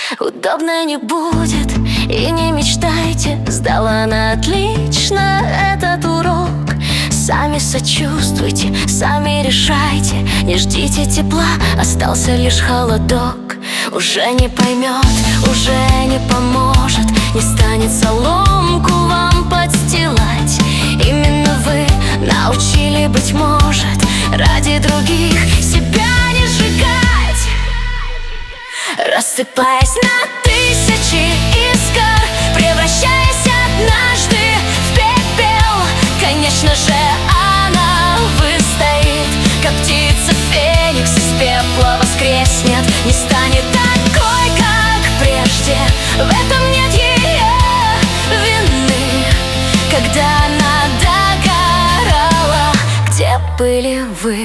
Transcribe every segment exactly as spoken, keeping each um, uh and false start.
Удобно не будет, и не мечтайте. Сдала она отлично этот урок. Сами сочувствуйте, сами решайте. Не ждите тепла, остался лишь холодок. Уже не поймет, уже не поможет, не станет соломку вам подстилать. Именно вы научили, быть может, ради других себя не сжигать. Рассыпаясь на тысячи искр, превращаясь однажды в пепел. Конечно же, она выстоит, как птица феникс из пепла воскреснет. Не станет такой, как прежде, в этом нет ее вины. Когда она догорала, где были вы?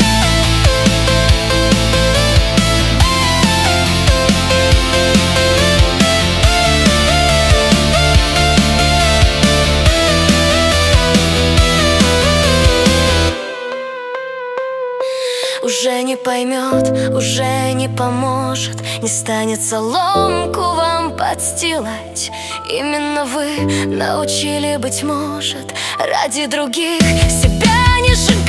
Уже не поймет, уже не поможет, не станет соломку вам подстилать. Именно вы научили, быть может, ради других себя не сжигать.